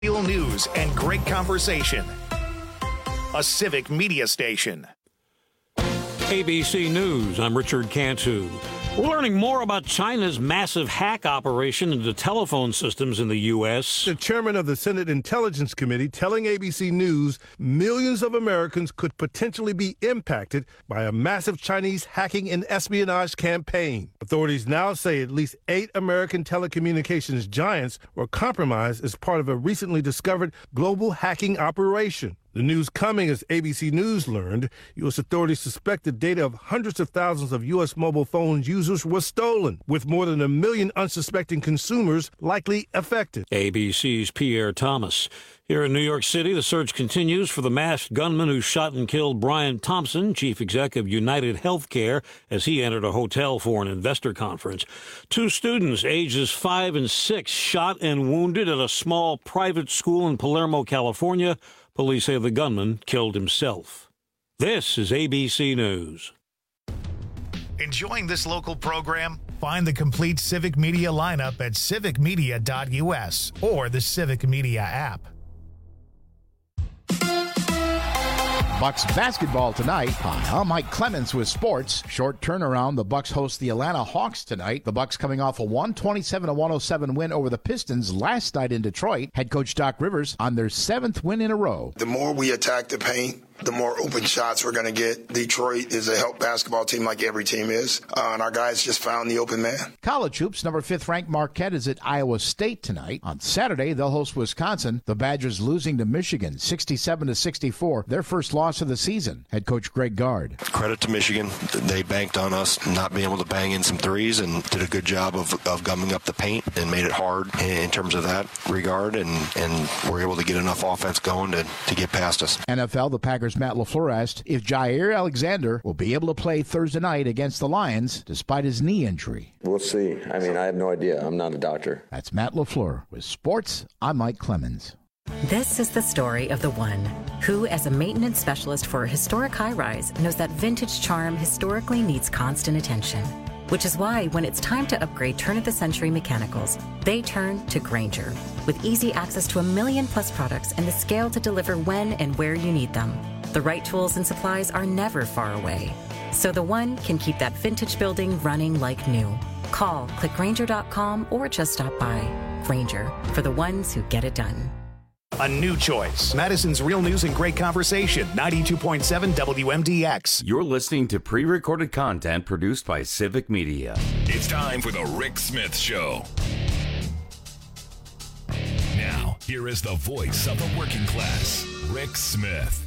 Real news and great conversation. A Civic Media station. ABC News, I'm Richard Cantu. We're learning more about China's massive hack operation into telephone systems in the U.S. The chairman of the Senate Intelligence Committee telling ABC News millions of Americans could potentially be impacted by a massive Chinese hacking and espionage campaign. Authorities now say at least 8 American telecommunications giants were compromised as part of a recently discovered global hacking operation. The news coming as ABC News learned U.S. authorities suspect the data of hundreds of thousands of U.S. mobile phone users was stolen, with more than 1 million unsuspecting consumers likely affected. ABC's Pierre Thomas. Here in New York City, the search continues for the masked gunman who shot and killed Brian Thompson, chief exec of United Healthcare, as he entered a hotel for an investor conference. 2 students, ages 5 and 6, shot and wounded at a small private school in Palermo, California. Police say the gunman killed himself. This is ABC News. Enjoying this local program? Find the complete Civic Media lineup at civicmedia.us or the Civic Media app. Bucks basketball tonight. Hi, I'm Mike Clemens with sports. Short turnaround. The Bucks host the Atlanta Hawks tonight. The Bucks coming off a 127-107 win over the Pistons last night in Detroit. Head coach Doc Rivers on their 7th win in a row. The more we attack the paint, the more open shots we're going to get. Detroit is a help basketball team like every team is, and our guys just found the open man. College hoops, number 5th ranked Marquette is at Iowa State tonight. On Saturday, they'll host Wisconsin. The Badgers losing to Michigan 67-64, their first loss of the season. Head coach Greg Gard. Credit to Michigan. They banked on us not being able to bang in some threes and did a good job of gumming up the paint and made it hard in terms of that regard, and were able to get enough offense going to get past us. NFL, the Packers' Matt LaFleur asked if Jair Alexander will be able to play Thursday night against the Lions despite his knee injury. We'll see. I mean, I have no idea. I'm not a doctor. That's Matt LaFleur. With sports, I'm Mike Clemens. This is the story of the one who, as a maintenance specialist for a historic high-rise, knows that vintage charm historically needs constant attention. Which is why when it's time to upgrade turn-of-the-century mechanicals, they turn to Grainger. With easy access to 1 million-plus products and the scale to deliver when and where you need them. The right tools and supplies are never far away. So the one can keep that vintage building running like new. Call, click Grainger.com, or just stop by. Grainger, for the ones who get it done. A new choice. Madison's Real News and Great Conversation, 92.7 WMDX. You're listening to pre-recorded content produced by Civic Media. It's time for the Rick Smith Show. Now, here is the voice of the working class, Rick Smith.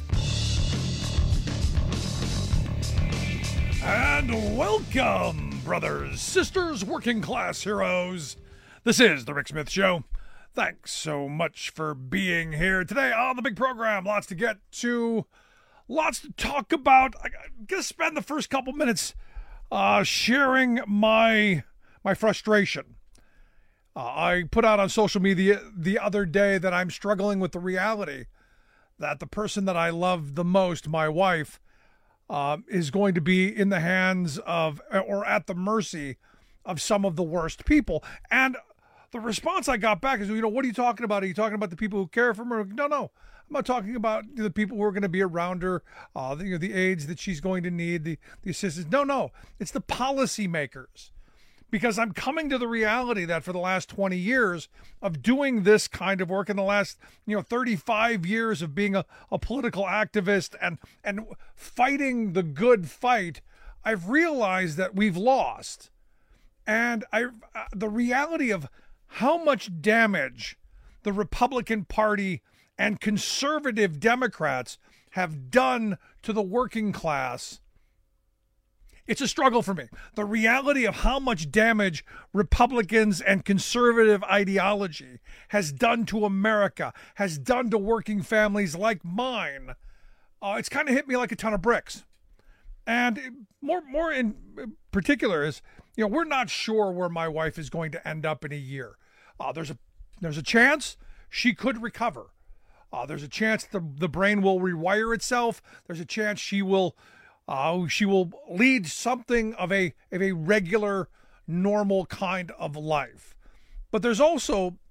And welcome, brothers, sisters, working class heroes. This is the Rick Smith Show. Thanks so much for being here today on the big program. Lots to get to, lots to talk about. I'm going to spend the first couple minutes sharing my frustration. I put out on social media the other day that I'm struggling with the reality that the person that I love the most, my wife, is going to be in the hands of or at the mercy of some of the worst people. And the response I got back is, what are you talking about? Are you talking about the people who care for her? No. I'm not talking about the people who are going to be around her, the aides that she's going to need, the assistants. No. It's the policymakers. Because I'm coming to the reality that for the last 20 years of doing this kind of work, in the last 35 years of being a political activist and fighting the good fight, I've realized that we've lost. And the reality of how much damage the Republican Party and conservative Democrats have done to the working class, it's a struggle for me. The reality of how much damage Republicans and conservative ideology has done to America, has done to working families like mine, it's kind of hit me like a ton of bricks. And more in particular is, we're not sure where my wife is going to end up in a year. There's a chance she could recover. There's a chance the brain will rewire itself. There's a chance she will lead something of a regular, normal kind of life. But there's also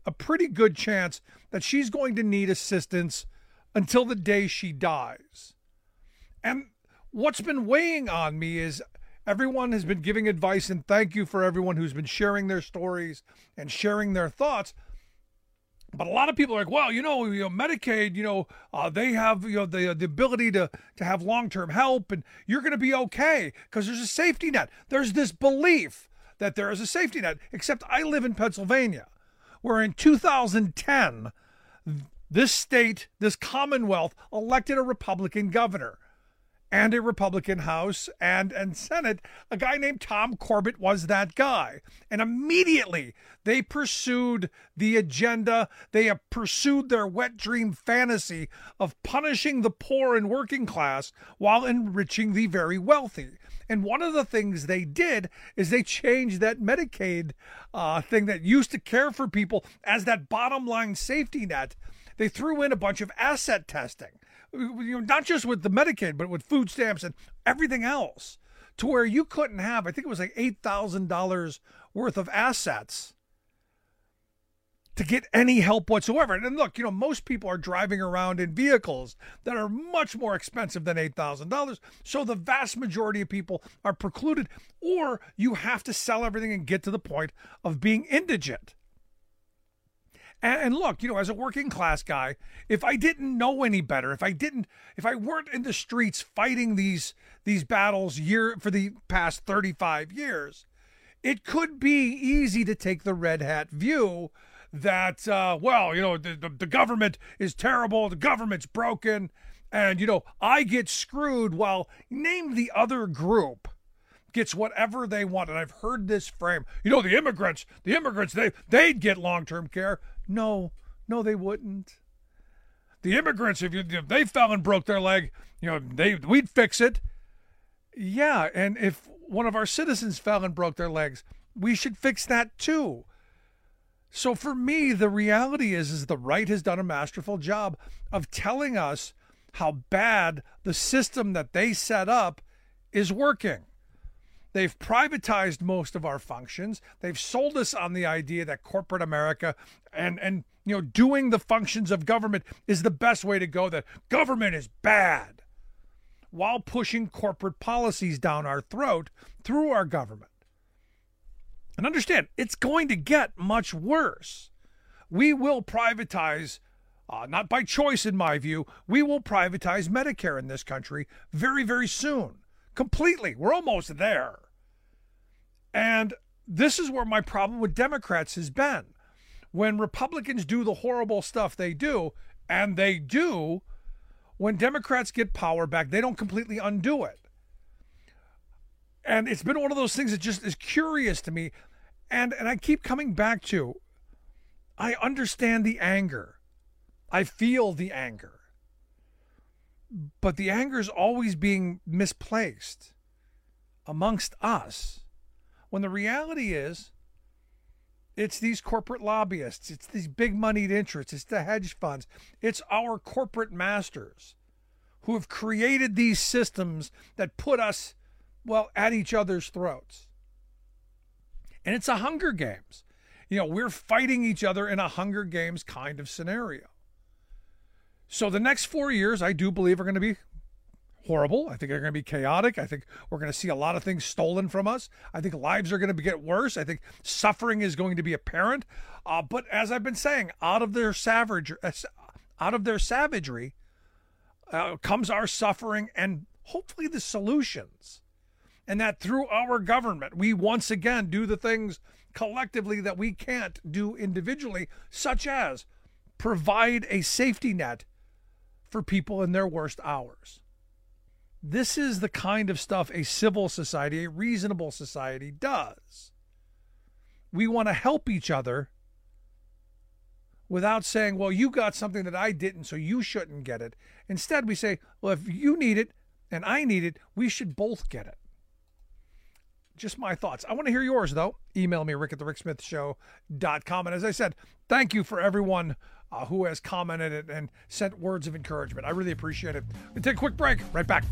a pretty good chance that she's going to need assistance until the day she dies. And what's been weighing on me is everyone has been giving advice, and thank you for everyone who's been sharing their stories and sharing their thoughts. But a lot of people are like, well, Medicaid, they have, the ability to have long-term help, and you're going to be okay because there's a safety net. There's this belief that there is a safety net, except I live in Pennsylvania, where in 2010, this state, this Commonwealth, elected a Republican governor and a Republican House and Senate. A guy named Tom Corbett was that guy. And immediately they pursued the agenda. They have pursued their wet dream fantasy of punishing the poor and working class while enriching the very wealthy. And one of the things they did is they changed that Medicaid thing that used to care for people as that bottom line safety net. They threw in a bunch of asset testing. Not just with the Medicaid, but with food stamps and everything else, to where you couldn't have, I think it was like $8,000 worth of assets to get any help whatsoever. And look, most people are driving around in vehicles that are much more expensive than $8,000. So the vast majority of people are precluded, or you have to sell everything and get to the point of being indigent. And look, as a working class guy, if I didn't know any better, if I weren't in the streets fighting these battles for the past 35 years, it could be easy to take the red hat view that, the government is terrible, the government's broken, and, I get screwed while name the other group gets whatever they want. And I've heard this frame, the immigrants, they'd get long-term care. No, they wouldn't. The immigrants, if they fell and broke their leg, we'd fix it. Yeah, and if one of our citizens fell and broke their legs, we should fix that too. So for me, the reality is the right has done a masterful job of telling us how bad the system that they set up is working. They've privatized most of our functions. They've sold us on the idea that corporate America and doing the functions of government is the best way to go, that government is bad, while pushing corporate policies down our throat through our government. And understand, it's going to get much worse. We will privatize, not by choice in my view, we will privatize Medicare in this country very, very soon. Completely. We're almost there. And this is where my problem with Democrats has been. When Republicans do the horrible stuff they do, and they do, when Democrats get power back, they don't completely undo it. And it's been one of those things that just is curious to me. And I keep coming back to, I understand the anger. I feel the anger. But the anger is always being misplaced amongst us. When the reality is, it's these corporate lobbyists, it's these big moneyed interests, it's the hedge funds, it's our corporate masters who have created these systems that put us, at each other's throats. And it's a Hunger Games. We're fighting each other in a Hunger Games kind of scenario. So the next 4 years, I do believe, are going to be horrible. I think they're going to be chaotic. I think we're going to see a lot of things stolen from us. I think lives are going to get worse. I think suffering is going to be apparent. But as I've been saying, out of their savagery comes our suffering and hopefully the solutions. And that through our government, we once again do the things collectively that we can't do individually, such as provide a safety net for people in their worst hours. This is the kind of stuff a civil society, a reasonable society does. We want to help each other without saying, well, you got something that I didn't, so you shouldn't get it. Instead, we say, well, if you need it and I need it, we should both get it. Just my thoughts. I want to hear yours, though. Email me, rick@thericksmithshow.com. And as I said, thank you for everyone who has commented and sent words of encouragement. I really appreciate it. We'll take a quick break. Right back.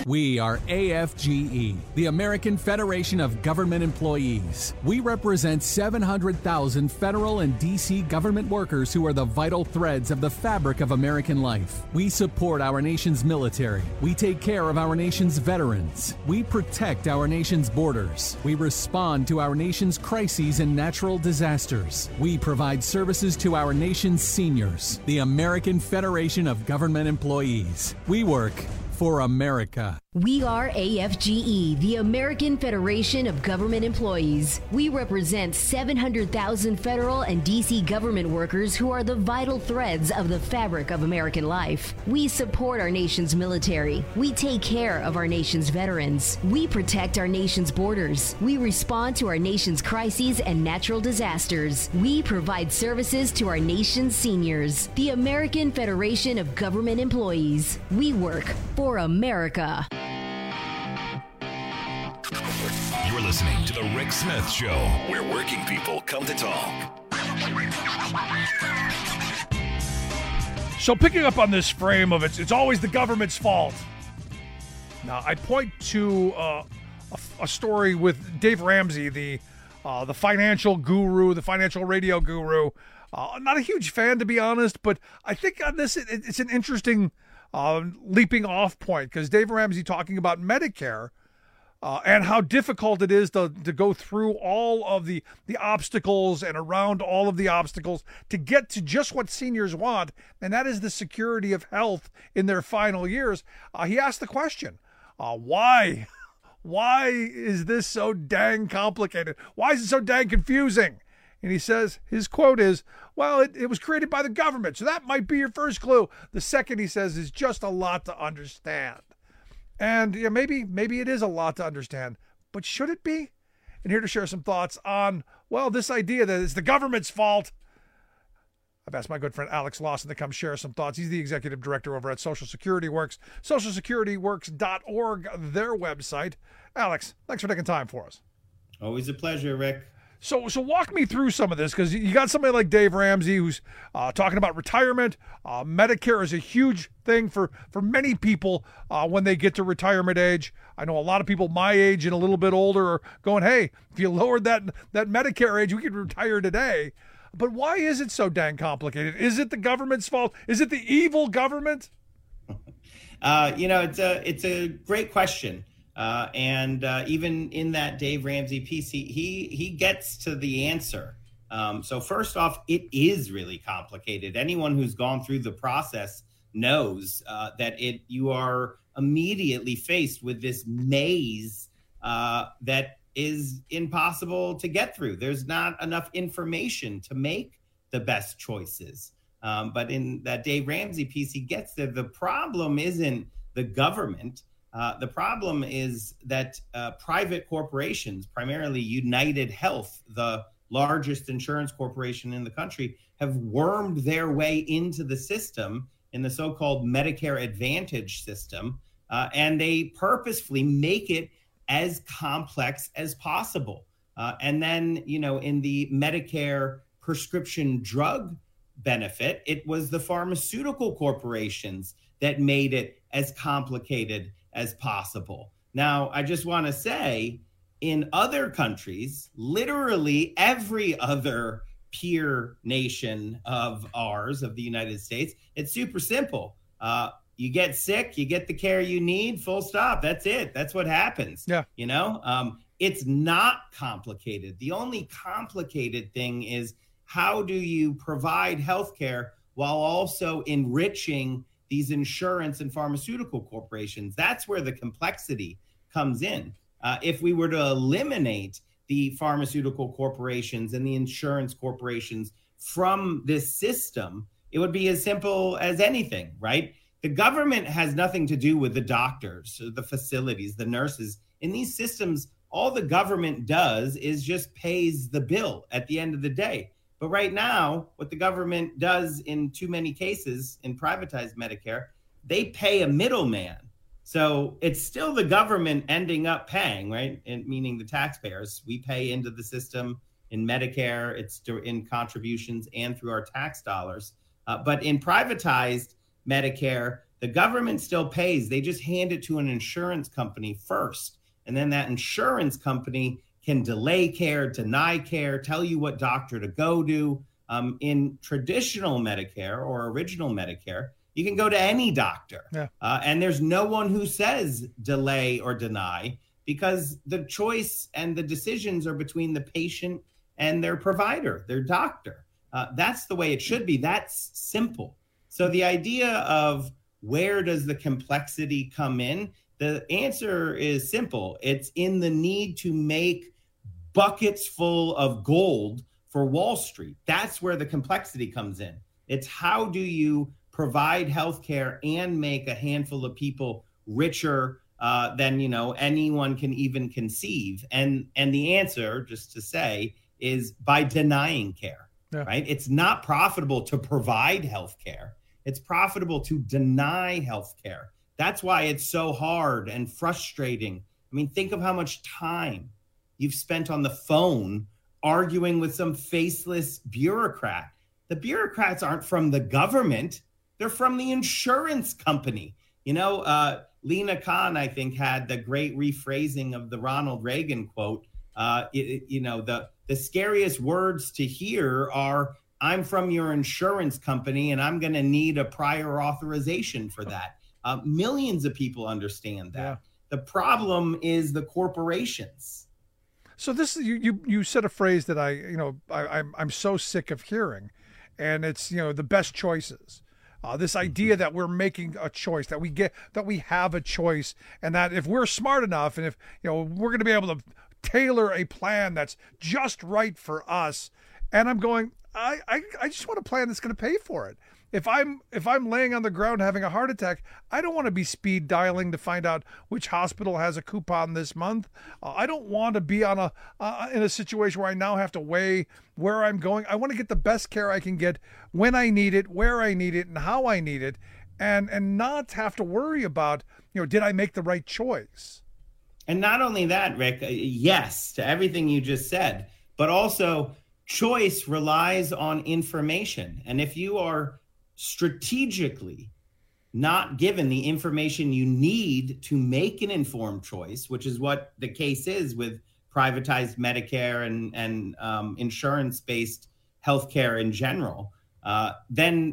We are AFGE, the American Federation of Government Employees. We represent 700,000 federal and D.C. government workers who are the vital threads of the fabric of American life. We support our nation's military. We take care of our nation's veterans. We protect our nation's borders. We respond to our nation's crises and natural disasters. We provide services to our nation's seniors. The American Federation of Government Employees. We work for America. We are AFGE, the American Federation of Government Employees. We represent 700,000 federal and D.C. government workers who are the vital threads of the fabric of American life. We support our nation's military. We take care of our nation's veterans. We protect our nation's borders. We respond to our nation's crises and natural disasters. We provide services to our nation's seniors. The American Federation of Government Employees. We work for America. You're listening to The Rick Smith Show, where working people come to talk. So picking up on this frame of it's always the government's fault. Now, I point to a story with Dave Ramsey, the financial guru, the financial radio guru. Not a huge fan, to be honest, but I think on this, it's an interesting leaping off point, because Dave Ramsey talking about Medicare and how difficult it is to go through all of the obstacles and around all of the obstacles to get to just what seniors want, and that is the security of health in their final years. He asked the question, why is this so dang complicated? Why is it so dang confusing? And he says, his quote is, well, it was created by the government, so that might be your first clue. The second, he says, is just a lot to understand. And yeah, maybe it is a lot to understand, but should it be? And here to share some thoughts on, well, this idea that it's the government's fault. I've asked my good friend Alex Lawson to come share some thoughts. He's the executive director over at Social Security Works, socialsecurityworks.org, their website. Alex, thanks for taking time for us. Always a pleasure, Rick. So walk me through some of this, because you got somebody like Dave Ramsey who's talking about retirement. Medicare is a huge thing for many people when they get to retirement age. I know a lot of people my age and a little bit older are going, hey, if you lowered that Medicare age, we could retire today. But why is it so dang complicated? Is it the government's fault? Is it the evil government? It's a great question. And even in that Dave Ramsey piece, he gets to the answer. So first off, it is really complicated. Anyone who's gone through the process knows that you are immediately faced with this maze that is impossible to get through. There's not enough information to make the best choices. But in that Dave Ramsey piece, he gets there. The problem isn't the government. The problem is that private corporations, primarily United Health, the largest insurance corporation in the country, have wormed their way into the system in the so-called Medicare Advantage system, and they purposefully make it as complex as possible. And then, in the Medicare prescription drug benefit, it was the pharmaceutical corporations that made it as complicated as possible. Now, I just want to say, in other countries, literally every other peer nation of ours, of the United States, it's super simple. You get sick, you get the care you need, full stop. That's it. That's what happens. Yeah. It's not complicated. The only complicated thing is, how do you provide healthcare while also enriching these insurance and pharmaceutical corporations? That's where the complexity comes in. If we were to eliminate the pharmaceutical corporations and the insurance corporations from this system, it would be as simple as anything, right? The government has nothing to do with the doctors, the facilities, the nurses. In these systems, all the government does is just pays the bill at the end of the day. But right now, what the government does in too many cases in privatized Medicare, they pay a middleman. So it's still the government ending up paying, right? And meaning the taxpayers. We pay into the system in Medicare, it's in contributions and through our tax dollars. But in privatized Medicare, The government still pays. They just hand it to an insurance company first. And then that insurance company can delay care, deny care, tell you what doctor to go to. In traditional Medicare or original Medicare, you can go to any doctor. Yeah. And there's no one who says delay or deny, because the choice and the decisions are between the patient and their provider, their doctor. That's the way it should be. That's simple. So the idea of where does the complexity come in? The answer is simple. It's in the need to make buckets full of gold for Wall Street. That's where the complexity comes in. It's how do you provide healthcare and make a handful of people richer than anyone can even conceive. And the answer, just to say, is by denying care. Yeah. Right? It's not profitable to provide healthcare. It's profitable to deny healthcare. That's why it's so hard and frustrating. I mean, think of how much time you've spent on the phone arguing with some faceless bureaucrat. The bureaucrats aren't from the government. They're from the insurance company. Lena Khan, I think, had the great rephrasing of the Ronald Reagan quote. The scariest words to hear are, I'm from your insurance company and I'm going to need a prior authorization for that. Millions of people understand that. Yeah. The problem is the corporations. So this you said a phrase that I'm so sick of hearing, and it's the best choices. This idea that we're making a choice, that we have a choice, and that if we're smart enough, and if we're going to be able to tailor a plan that's just right for us. And I'm going, I just want a plan that's going to pay for it. If I'm laying on the ground having a heart attack, I don't want to be speed dialing to find out which hospital has a coupon this month. I don't want to be in a situation where I now have to weigh where I'm going. I want to get the best care I can get when I need it, where I need it, and how I need it, and not have to worry about, did I make the right choice? And not only that, Rick, yes to everything you just said, but also choice relies on information. And if you are strategically not given the information you need to make an informed choice, which is what the case is with privatized Medicare and insurance-based healthcare in general, then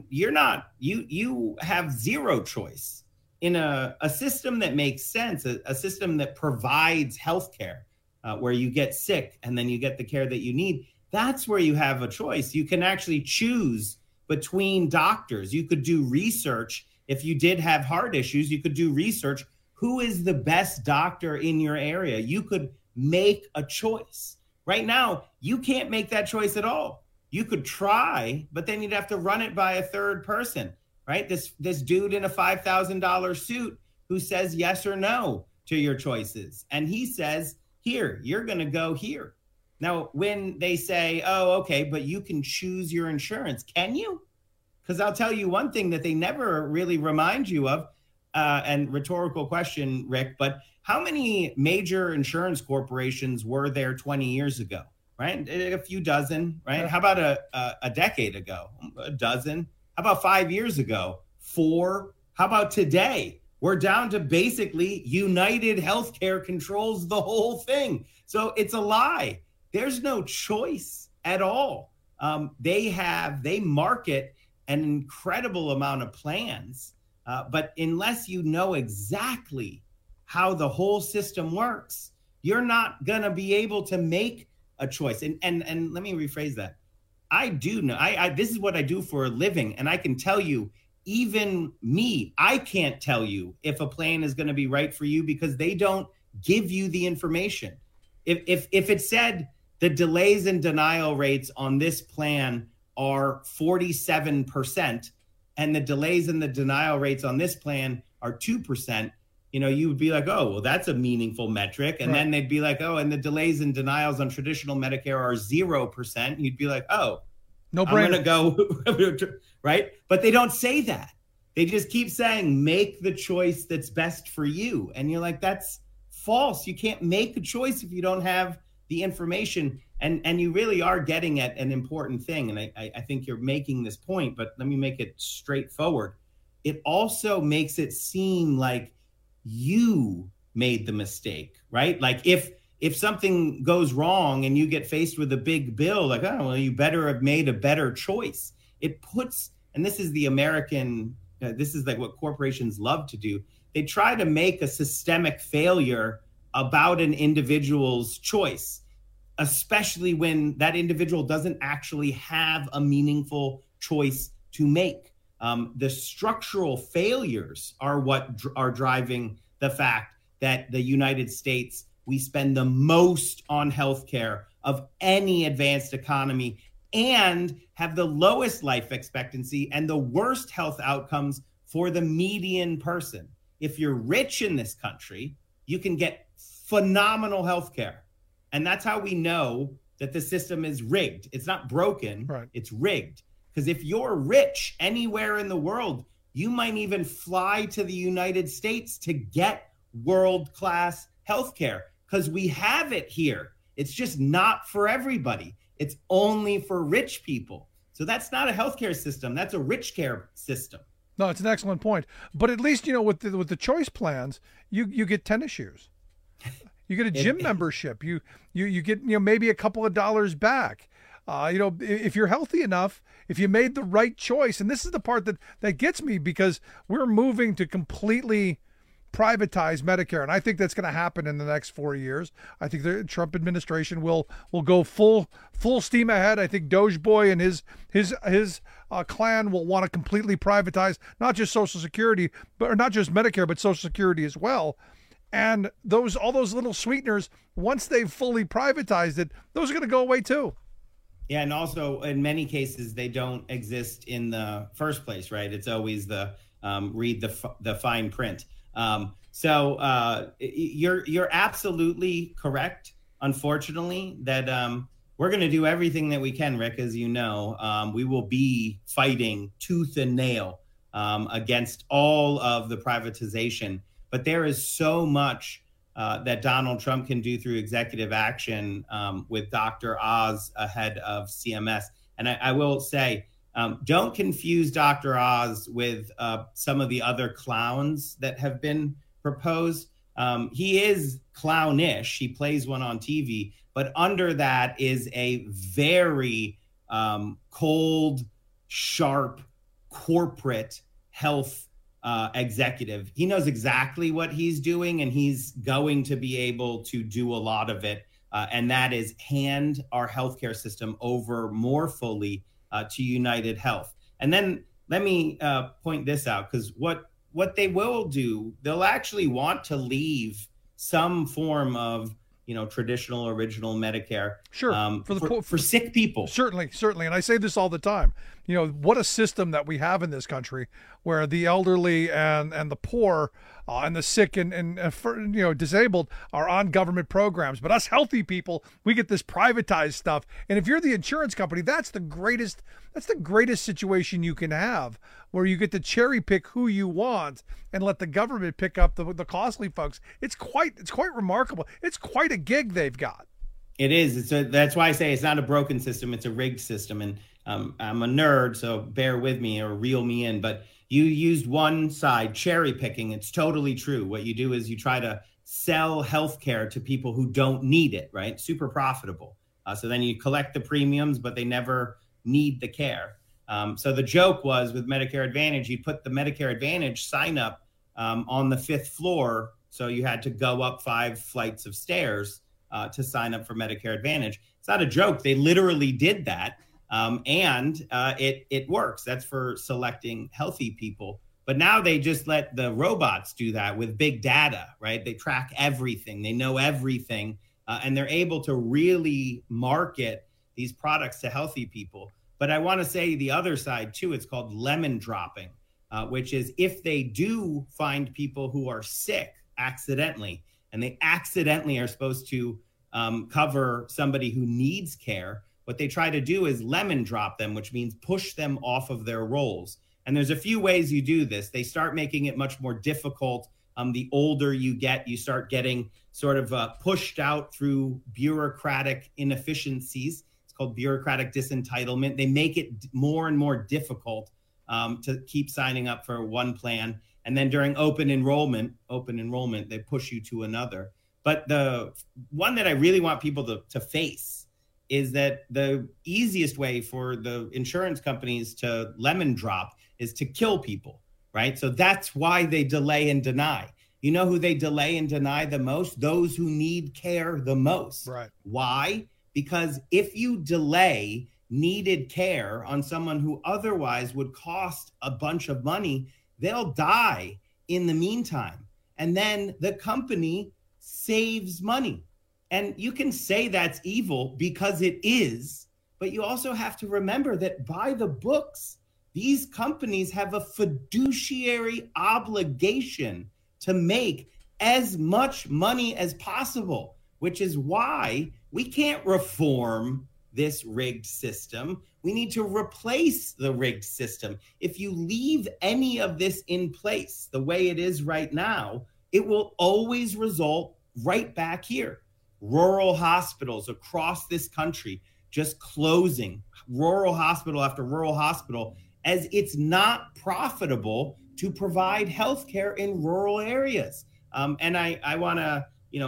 you have zero choice. In a system that makes sense, a system that provides healthcare, where you get sick and then you get the care that you need, that's where you have a choice. You can actually choose between doctors. You could do research. If you did have heart issues, you could do research. Who is the best doctor in your area? You could make a choice. Right now, you can't make that choice at all. You could try, but then you'd have to run it by a third person. Right? This dude in a $5,000 suit who says yes or no to your choices. And he says, here, you're going to go here. Now, when they say, oh, okay, but you can choose your insurance, can you? Because I'll tell you one thing that they never really remind you of, and rhetorical question, Rick, but how many major insurance corporations were there 20 years ago? Right? A few dozen, right? Yeah. How about a decade ago? A dozen? How about 5 years ago? 4? How about today? We're down to basically United Healthcare controls the whole thing. So it's a lie. There's no choice at all. They market an incredible amount of plans, but unless you know exactly how the whole system works, you're not going to be able to make a choice. And let me rephrase that. I do know, this is what I do for a living. And I can tell you, even me, I can't tell you if a plan is going to be right for you because they don't give you the information. If it said the delays and denial rates on this plan are 47% and the delays and the denial rates on this plan are 2%, you would be like, oh, well, that's a meaningful metric. And then they'd be like, oh, and the delays and denials on traditional Medicare are 0%. You'd be like, oh, no brainer. I'm going to go, right? But they don't say that. They just keep saying, make the choice that's best for you. And you're like, that's false. You can't make a choice if you don't have the information. And you really are getting at an important thing. And I think you're making this point, but let me make it straightforward. it also makes it seem like you made the mistake, right? Like if something goes wrong and you get faced with a big bill, like, oh, well, you better have made a better choice. It puts, and this is the American, this is like what corporations love to do. They try to make a systemic failure about an individual's choice, especially when that individual doesn't actually have a meaningful choice to make. The structural failures are what are driving the fact that the United States, we spend the most on healthcare of any advanced economy and have the lowest life expectancy and the worst health outcomes for the median person. If you're rich in this country, you can get phenomenal healthcare. And that's how we know that the system is rigged. It's not broken, right. It's rigged. Because if you're rich anywhere in the world, you might even fly to the United States to get world-class healthcare because we have it here. It's just not for everybody. It's only for rich people. So that's not a healthcare system. That's a rich care system. No, it's an excellent point. But at least, with the choice plans, you get tennis shoes. You get a gym membership. You get maybe a couple of dollars back. If you're healthy enough, if you made the right choice, and this is the part that gets me because we're moving to completely privatize Medicare, and I think that's going to happen in the next 4 years. I think the Trump administration will go full steam ahead. I think Doge Boy and his clan will want to completely privatize not just Social Security, or not just Medicare, but Social Security as well. And all those little sweeteners, once they've fully privatized it, those are going to go away too. Yeah, and also in many cases they don't exist in the first place, right? It's always the read the fine print. So you're absolutely correct. Unfortunately, that we're going to do everything that we can, Rick, as you know. We will be fighting tooth and nail against all of the privatization. But there is so much that Donald Trump can do through executive action with Dr. Oz ahead of CMS. And I will say, don't confuse Dr. Oz with some of the other clowns that have been proposed. He is clownish. He plays one on TV. But under that is a very cold, sharp, corporate health executive. He knows exactly what he's doing, and he's going to be able to do a lot of it. And that is hand our healthcare system over more fully to United Health. And then let me point this out, because what they will do, they'll actually want to leave some form of traditional original Medicare. Sure. For sick people. Certainly. And I say this all the time. What a system that we have in this country where the elderly and the poor and the sick and disabled are on government programs. But us healthy people, we get this privatized stuff. And if you're the insurance company, that's the greatest situation you can have, where you get to cherry pick who you want and let the government pick up the costly folks. It's quite remarkable. It's quite a gig they've got. It is. That's why I say it's not a broken system. It's a rigged system. And I'm a nerd, so bear with me or reel me in. But you used one side, cherry picking. It's totally true. What you do is you try to sell healthcare to people who don't need it, right? Super profitable. So then you collect the premiums, but they never need the care. So the joke was with Medicare Advantage, you put the Medicare Advantage sign up on the 5th floor. So you had to go up 5 flights of stairs to sign up for Medicare Advantage. It's not a joke. They literally did that. And it works. That's for selecting healthy people. But now they just let the robots do that with big data, right? They track everything. They know everything. And they're able to really market these products to healthy people. But I want to say the other side, too. It's called lemon dropping, which is if they do find people who are sick accidentally, and they accidentally are supposed to cover somebody who needs care, what they try to do is lemon drop them, which means push them off of their rolls. And there's a few ways you do this. They start making it much more difficult. The older you get, you start getting sort of pushed out through bureaucratic inefficiencies. It's called bureaucratic disentitlement. They make it more and more difficult to keep signing up for one plan. And then during open enrollment, they push you to another. But the one that I really want people to face is that the easiest way for the insurance companies to lemon drop is to kill people, right? So that's why they delay and deny. You know who they delay and deny the most? Those who need care the most. Right. Why? Because if you delay needed care on someone who otherwise would cost a bunch of money, they'll die in the meantime. And then the company saves money. And you can say that's evil because it is, but you also have to remember that by the books, these companies have a fiduciary obligation to make as much money as possible, which is why we can't reform this rigged system. We need to replace the rigged system. If you leave any of this in place the way it is right now, it will always result right back here. Rural hospitals across this country just closing, rural hospital after rural hospital, as it's not profitable to provide healthcare in rural areas. And I want to,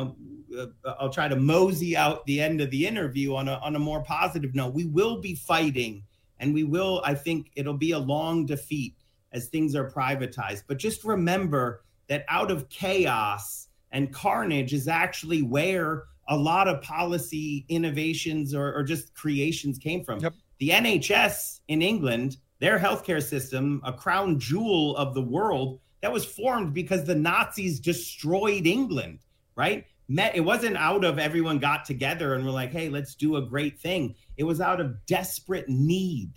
I'll try to mosey out the end of the interview on a more positive note. We will be fighting, and I think it'll be a long defeat as things are privatized. But just remember that out of chaos and carnage is actually where a lot of policy innovations or just creations came from. Yep. The NHS in England, their healthcare system, a crown jewel of the world, that was formed because the Nazis destroyed England, right? It wasn't out of everyone got together and were like, hey, let's do a great thing. It was out of desperate need.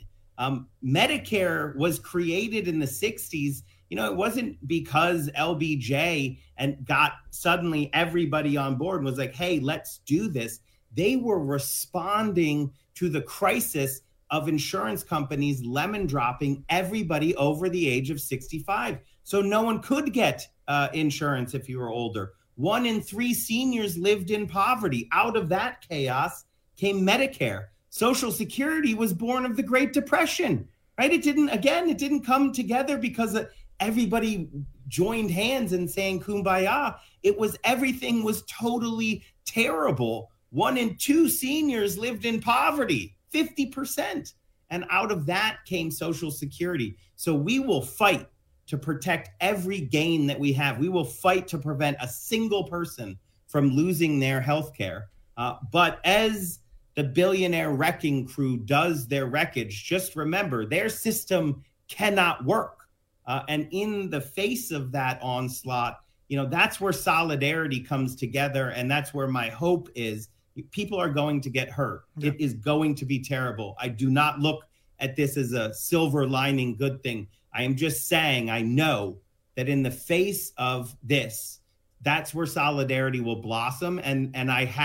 Medicare was created in the 60s. It wasn't because LBJ and got suddenly everybody on board and was like, hey, let's do this. They were responding to the crisis of insurance companies lemon dropping everybody over the age of 65. So no one could get insurance if you were older. 1 in 3 seniors lived in poverty. Out of that chaos came Medicare. Social Security was born of the Great Depression, right? It didn't come together because everybody joined hands and saying kumbaya. Everything was totally terrible. 1 in 2 seniors lived in poverty, 50%. And out of that came Social Security. So we will fight to protect every gain that we have. We will fight to prevent a single person from losing their health care. But as the billionaire wrecking crew does their wreckage, just remember their system cannot work. And in the face of that onslaught, that's where solidarity comes together. And that's where my hope is. People are going to get hurt. Yeah. It is going to be terrible. I do not look at this as a silver lining good thing. I am just saying, I know that in the face of this, that's where solidarity will blossom. And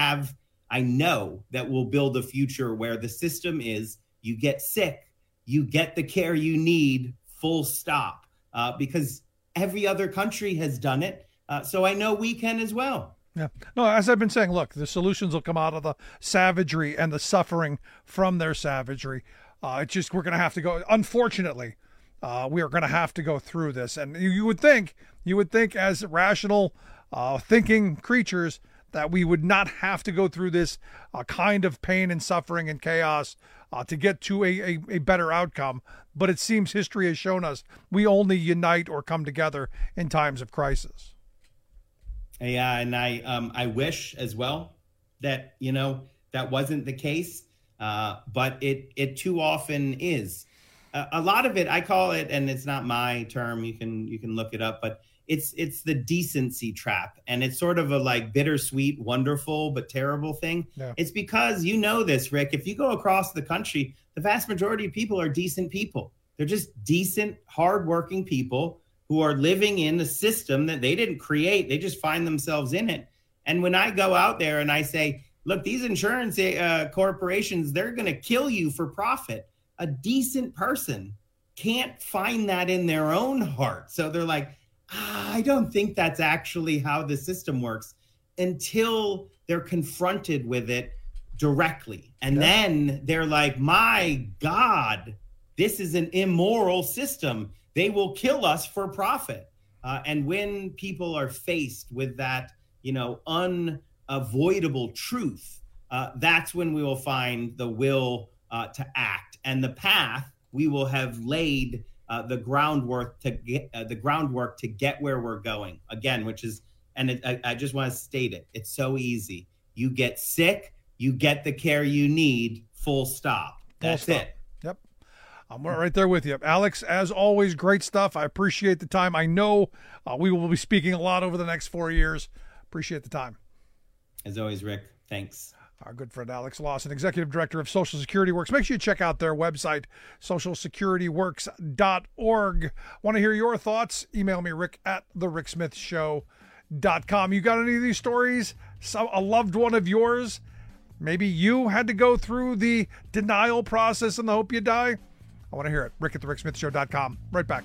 I know that we'll build a future where the system is, you get sick, you get the care you need, full stop. Because every other country has done it. So I know we can as well. Yeah. No, as I've been saying, look, the solutions will come out of the savagery and the suffering from their savagery. It's just we're going to have to go. Unfortunately, we are going to have to go through this. And you would think as rational thinking creatures that we would not have to go through this kind of pain and suffering and chaos to get to a better outcome. But it seems history has shown us we only unite or come together in times of crisis. Yeah, and I wish as well that, that wasn't the case, but it too often is. A lot of it, I call it, and it's not my term, you can look it up, but it's the decency trap. And it's sort of a like bittersweet, wonderful, but terrible thing. Yeah. It's because this, Rick, if you go across the country, the vast majority of people are decent people. They're just decent, hardworking people who are living in a system that they didn't create. They just find themselves in it. And when I go out there and I say, look, these insurance corporations, they're going to kill you for profit. A decent person can't find that in their own heart. So they're like, I don't think that's actually how the system works until they're confronted with it directly. And then they're like, my God, This is an immoral system. They will kill us for profit. And when people are faced with that, unavoidable truth, that's when we will find the will to act and the path. We will have laid the groundwork to get where we're going again, which is, and I just want to state it. It's so easy. You get sick, you get the care you need. Full stop. That's it. Yep. I'm right there with you. Alex, as always, great stuff. I appreciate the time. I know we will be speaking a lot over the next 4 years. Appreciate the time. As always, Rick, thanks. Our good friend Alex Lawson, Executive Director of Social Security Works. Make sure you check out their website, socialsecurityworks.org. Want to hear your thoughts? Email me, rick@thericksmithshow.com. You got any of these stories? A loved one of yours? Maybe you had to go through the denial process in the hope you die? I want to hear it. rick@thericksmithshow.com. Right back.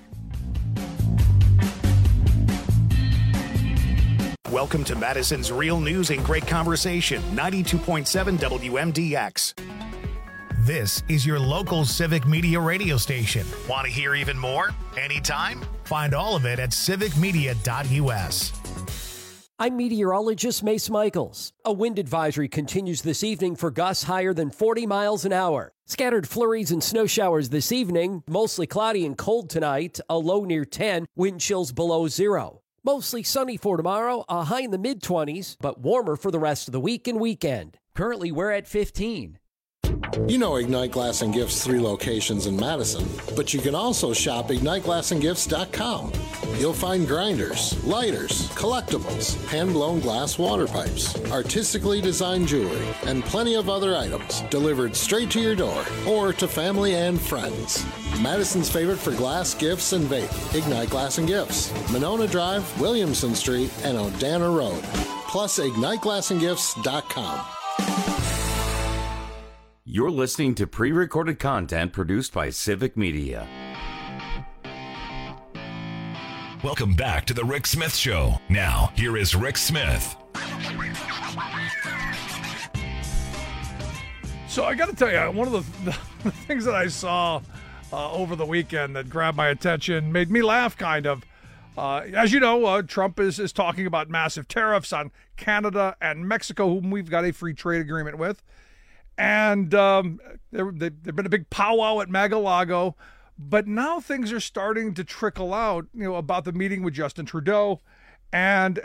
Welcome to Madison's Real News and Great Conversation, 92.7 WMDX. This is your local civic media radio station. Want to hear even more? Anytime? Find all of it at civicmedia.us. I'm meteorologist Mace Michaels. A wind advisory continues this evening for gusts higher than 40 miles an hour. Scattered flurries and snow showers this evening, mostly cloudy and cold tonight, a low near 10, wind chills below 0. Mostly sunny for tomorrow, a high in the mid-20s, but warmer for the rest of the week and weekend. Currently, we're at 15. You know Ignite Glass and Gifts' 3 locations in Madison, but you can also shop IgniteGlassandGifts.com. You'll find grinders, lighters, collectibles, hand-blown glass water pipes, artistically designed jewelry, and plenty of other items delivered straight to your door or to family and friends. Madison's favorite for glass, gifts, and vape. Ignite Glass and Gifts, Monona Drive, Williamson Street, and Odana Road. Plus, IgniteGlassandGifts.com. You're listening to pre-recorded content produced by Civic Media. Welcome back to the Rick Smith Show. Now, here is Rick Smith. So I got to tell you, one of the things that I saw over the weekend that grabbed my attention, made me laugh kind of. As you know, Trump is talking about massive tariffs on Canada and Mexico, whom we've got a free trade agreement with. And there've been a big powwow at Mar-a-Lago, but now things are starting to trickle out, about the meeting with Justin Trudeau, and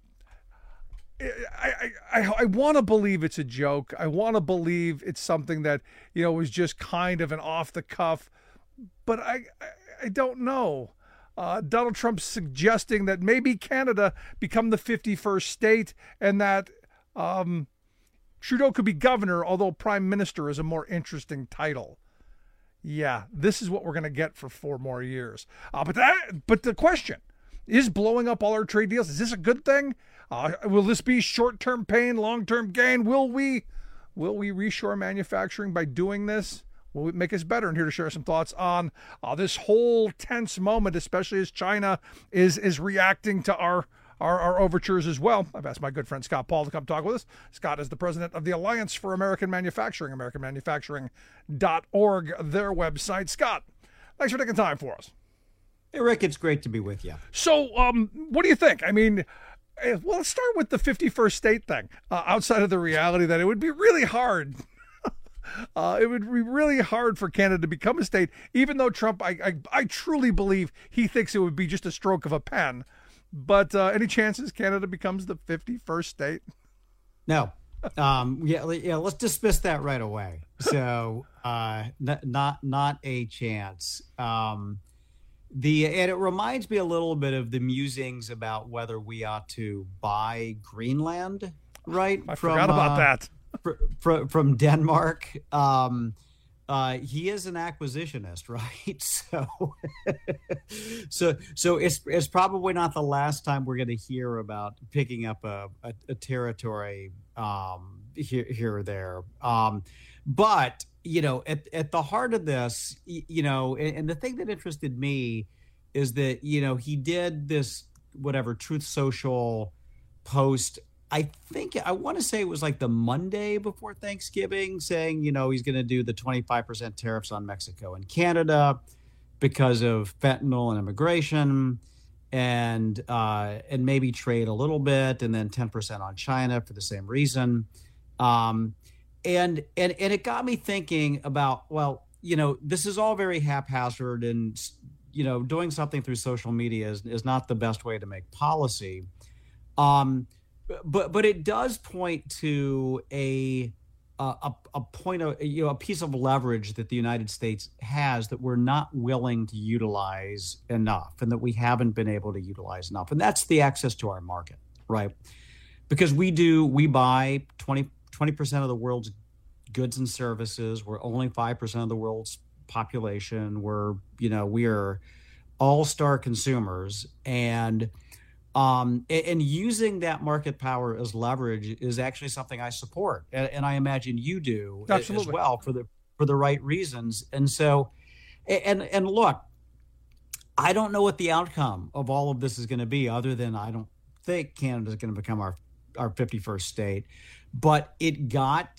I want to believe it's a joke. I want to believe it's something that was just kind of an off the cuff, but I don't know. Donald Trump's suggesting that maybe Canada become the 51st state, and that Trudeau could be governor, although prime minister is a more interesting title. Yeah, this is what we're going to get for 4 more years. But the question is, blowing up all our trade deals, is this a good thing? Will this be short-term pain, long-term gain? Will we reshore manufacturing by doing this? Will it make us better? And here to share some thoughts on this whole tense moment, especially as China is reacting to our overtures as well. I've asked my good friend Scott Paul to come talk with us. Scott is the president of the Alliance for American Manufacturing, AmericanManufacturing.org, their website. Scott, thanks for taking time for us. Hey, Rick, it's great to be with you. So, what do you think? I mean, well, let's start with the 51st state thing, outside of the reality that it would be really hard. It would be really hard for Canada to become a state, even though Trump, I truly believe he thinks it would be just a stroke of a pen. But any chances Canada becomes the 51st state? No. Yeah. Let's dismiss that right away. So not a chance. And it reminds me a little bit of the musings about whether we ought to buy Greenland, right? I forgot about that. From Denmark. He is an acquisitionist, right? So it's probably not the last time we're going to hear about picking up a territory here or there. But at the heart of this, and the thing that interested me is that he did this Truth Social post I think I want to say it was like the Monday before Thanksgiving, saying, he's going to do the 25% tariffs on Mexico and Canada because of fentanyl and immigration, and maybe trade a little bit, and then 10% on China for the same reason. And it got me thinking about, well, this is all very haphazard, and doing something through social media is not the best way to make policy. But it does point to a point of, a piece of leverage that the United States has that we're not willing to utilize enough, and that we haven't been able to utilize enough. And that's the access to our market, right? Because we buy 20% of the world's goods and services. We're only 5% of the world's population. We are all-star consumers, and using that market power as leverage is actually something I support, and I imagine you do. Absolutely. As well, for the right reasons. And so, and look, I don't know what the outcome of all of this is going to be, other than I don't think Canada is going to become our 51st state. But it got,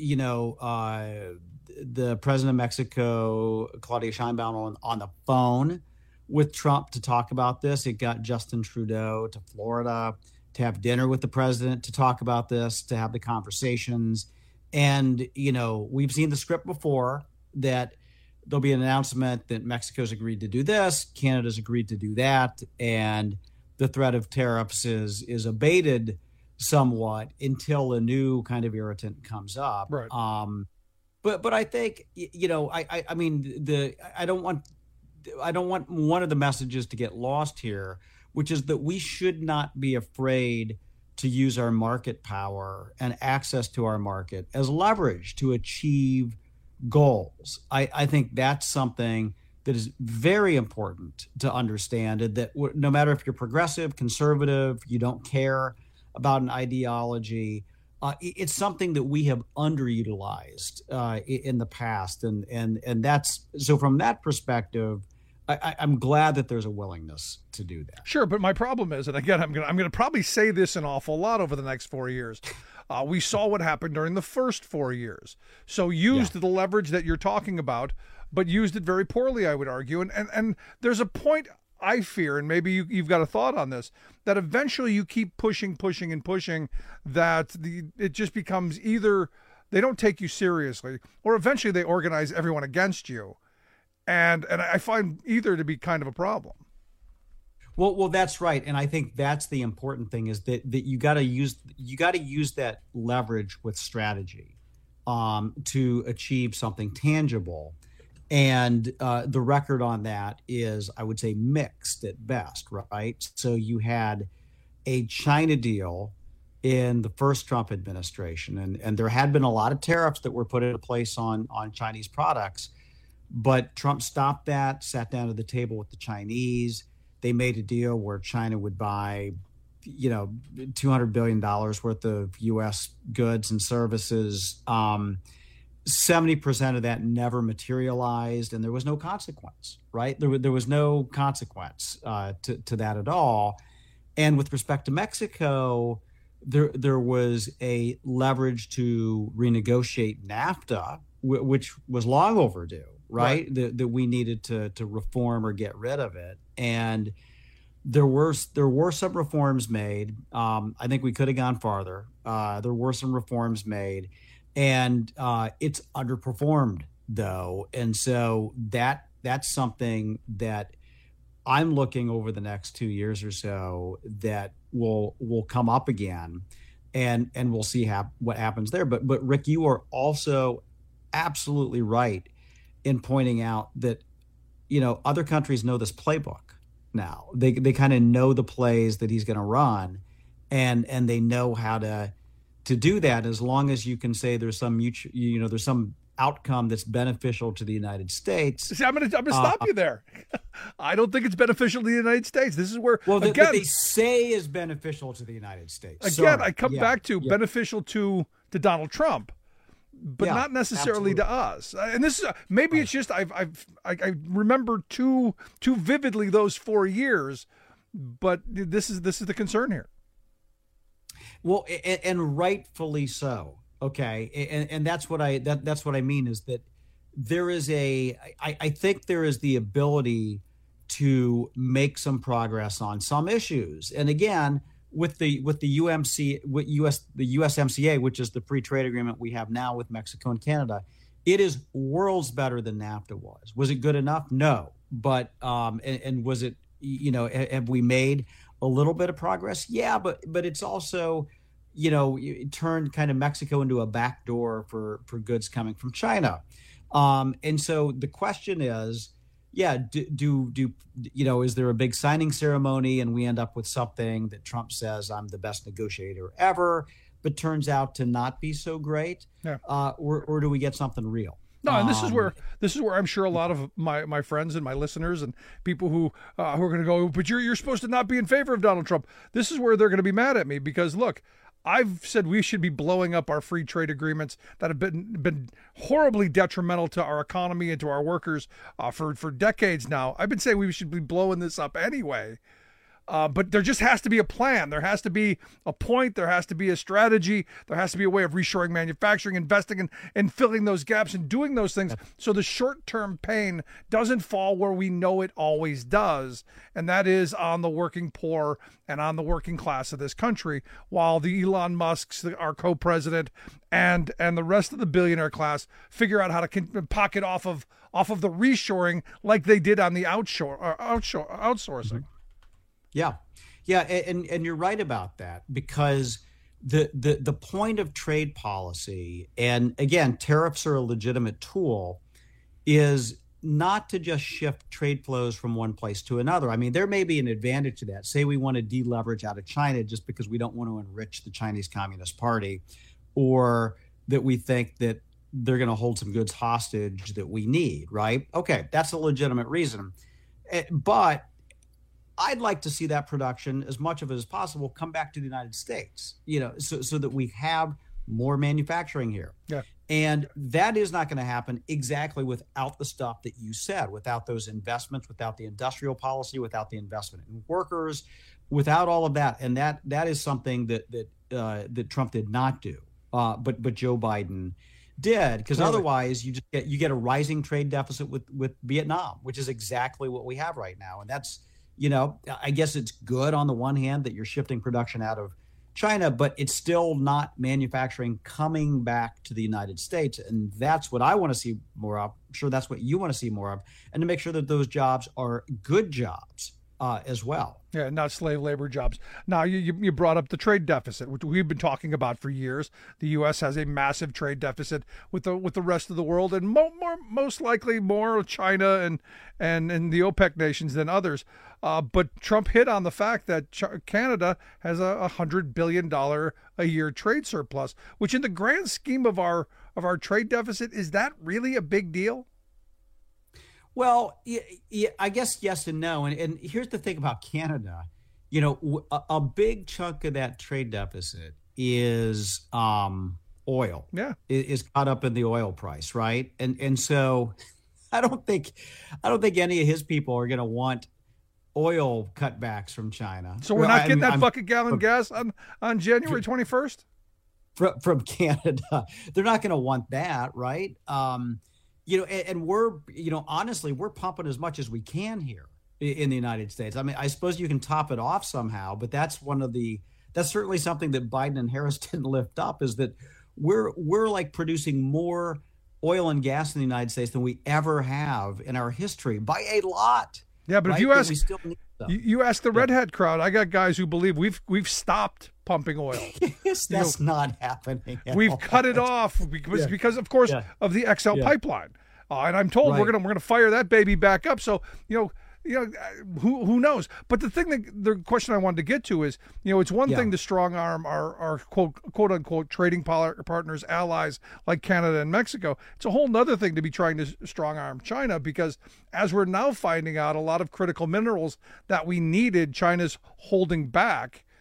the president of Mexico, Claudia Sheinbaum, on the phone with Trump to talk about this. It got Justin Trudeau to Florida to have dinner with the president to talk about this, to have the conversations. And, we've seen the script before, that there'll be an announcement that Mexico's agreed to do this, Canada's agreed to do that, and the threat of tariffs is abated somewhat until a new kind of irritant comes up. Right. But I think, I mean, I don't want one of the messages to get lost here, which is that we should not be afraid to use our market power and access to our market as leverage to achieve goals. I think that's something that is very important to understand, and that no matter if you're progressive, conservative, you don't care about an ideology, it's something that we have underutilized in the past, and that's so. From that perspective, I'm glad that there's a willingness to do that. Sure, but my problem is, and again, I'm going to probably say this an awful lot over the next 4 years. We saw what happened during the first 4 years. So used the leverage that you're talking about, but used it very poorly, I would argue. And there's a point I fear, and maybe you've got a thought on this, that eventually you keep pushing, that it just becomes either they don't take you seriously, or eventually they organize everyone against you. And I find either to be kind of a problem. Well, that's right, and I think that's the important thing, is that you got to use that leverage with strategy to achieve something tangible. And the record on that is, I would say, mixed at best, right? So you had a China deal in the first Trump administration, and there had been a lot of tariffs that were put into place on Chinese products. But Trump stopped that, sat down at the table with the Chinese. They made a deal where China would buy, $200 billion worth of U.S. goods and services. 70% of that never materialized, and there was no consequence, right? There was no consequence to that at all. And with respect to Mexico, there was a leverage to renegotiate NAFTA, which was long overdue. Right? That we needed to reform or get rid of it. And there were some reforms made. I think we could have gone farther. There were some reforms made, and it's underperformed though. And so that's something that I'm looking over the next 2 years or so that will come up again, and we'll see what happens there. But Rick, you are also absolutely right in pointing out that, other countries know this playbook now. They kind of know the plays that he's going to run, and they know how to do that, as long as you can say there's some there's some outcome that's beneficial to the United States. See, I'm going to stop you there. I don't think it's beneficial to the United States. This is where, that they say is beneficial to the United States. Again, I come back to beneficial to Donald Trump, but not necessarily to us. And this is maybe it's just I remember too vividly those 4 years, but this is the concern here. Well, and rightfully so. Okay, and that's what that's what I mean is that there is I think there is the ability to make some progress on some issues, and again with the USMCA, which is the free trade agreement we have now with Mexico and Canada, it is worlds better than NAFTA was. Was it good enough? No, but and was it, have we made a little bit of progress? Yeah, but it's also, it turned kind of Mexico into a backdoor for goods coming from China. And so the question is, is there a big signing ceremony and we end up with something that Trump says, I'm the best negotiator ever, but turns out to not be so great? Yeah. Or do we get something real? No, and this is where I'm sure a lot of my friends and my listeners and people who are going to go, but you're supposed to not be in favor of Donald Trump. This is where they're going to be mad at me because, look, I've said we should be blowing up our free trade agreements that have been horribly detrimental to our economy and to our workers for decades now. I've been saying we should be blowing this up anyway. But there just has to be a plan. There has to be a point. There has to be a strategy. There has to be a way of reshoring manufacturing, investing and filling those gaps and doing those things so the short-term pain doesn't fall where we know it always does, and that is on the working poor and on the working class of this country, while the Elon Musks, our co-president, and the rest of the billionaire class figure out how to pocket off of the reshoring like they did on the outsourcing. Yeah, and you're right about that, because the point of trade policy, and again, tariffs are a legitimate tool, is not to just shift trade flows from one place to another. I mean, there may be an advantage to that. Say we want to deleverage out of China just because we don't want to enrich the Chinese Communist Party, or that we think that they're going to hold some goods hostage that we need, right? Okay, that's a legitimate reason. But I'd like to see that production, as much of it as possible, come back to the United States, so that we have more manufacturing here. Yeah. And that is not going to happen exactly without the stuff that you said, without those investments, without the industrial policy, without the investment in workers, without all of that. And that is something that Trump did not do, but Joe Biden did, because otherwise you get a rising trade deficit with Vietnam, which is exactly what we have right now. And that's, I guess it's good on the one hand that you're shifting production out of China, but it's still not manufacturing coming back to the United States. And that's what I want to see more of. I'm sure that's what you want to see more of, and to make sure that those jobs are good jobs as well. Yeah, not slave labor jobs. Now, you brought up the trade deficit, which we've been talking about for years. The U.S. has a massive trade deficit with the rest of the world, and most likely more China and the OPEC nations than others. But Trump hit on the fact that Canada has a $100 billion a year trade surplus, which in the grand scheme of our trade deficit, is that really a big deal? Well, yeah, I guess yes and no. And here's the thing about Canada. A big chunk of that trade deficit is oil. Yeah, is caught up in the oil price, right? And so I don't think any of his people are going to want oil cutbacks from China. So we're not getting that bucket gallon gas on January 21st from Canada. They're not going to want that, right? And we're, honestly, we're pumping as much as we can here in the United States. I mean, I suppose you can top it off somehow, but that's certainly something that Biden and Harris didn't lift up, is that we're like producing more oil and gas in the United States than we ever have in our history by a lot. Yeah, but right? If you ask the Red Hat crowd, I got guys who believe we've stopped pumping oil. Yes, that's not happening. We've cut it off because of course, of the XL pipeline, and I'm told we're gonna fire that baby back up. So who knows? But the question I wanted to get to is, it's one thing to strong arm our quote unquote trading partners, allies like Canada and Mexico. It's a whole nother thing to be trying to strong arm China, because as we're now finding out, a lot of critical minerals that we needed, China's holding back.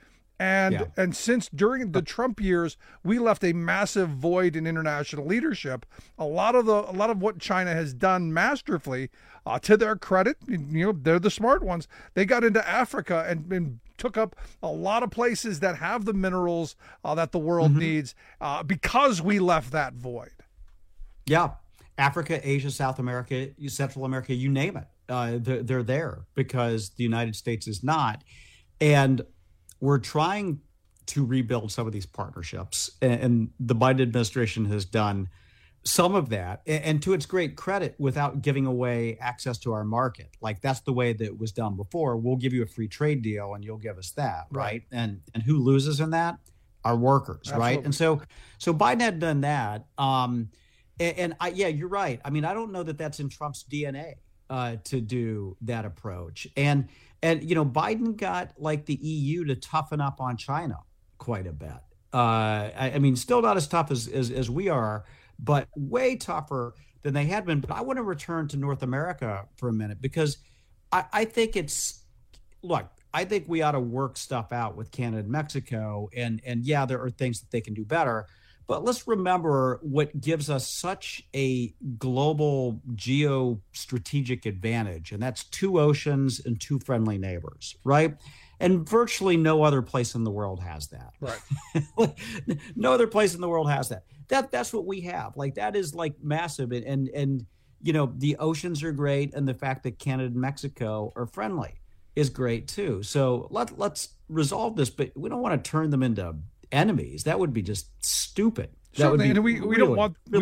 And since during the Trump years, we left a massive void in international leadership. A lot of what China has done masterfully, to their credit, they're the smart ones. They got into Africa and took up a lot of places that have the minerals that the world needs because we left that void. Yeah. Africa, Asia, South America, Central America, you name it. They're there because the United States is not. And we're trying to rebuild some of these partnerships, and the Biden administration has done some of that, and to its great credit, without giving away access to our market. Like, that's the way that it was done before. We'll give you a free trade deal and you'll give us that, right? And who loses in that? Our workers, Absolutely. Right? And so Biden had done that. You're right. I mean, I don't know that that's in Trump's DNA to do that approach. And Biden got like the EU to toughen up on China quite a bit. I mean, still not as tough as we are, but way tougher than they had been. But I want to return to North America for a minute, because I think I think we ought to work stuff out with Canada and Mexico. And yeah, there are things that they can do better. But let's remember what gives us such a global geostrategic advantage, and that's 2 oceans and 2 friendly neighbors, right? And virtually no other place in the world has that. Right. No other place in the world has that. That's what we have. Like, that is like massive. And the oceans are great, and the fact that Canada and Mexico are friendly is great too. So let's resolve this, but we don't want to turn them into enemies. That would be just stupid. Certainly, and we don't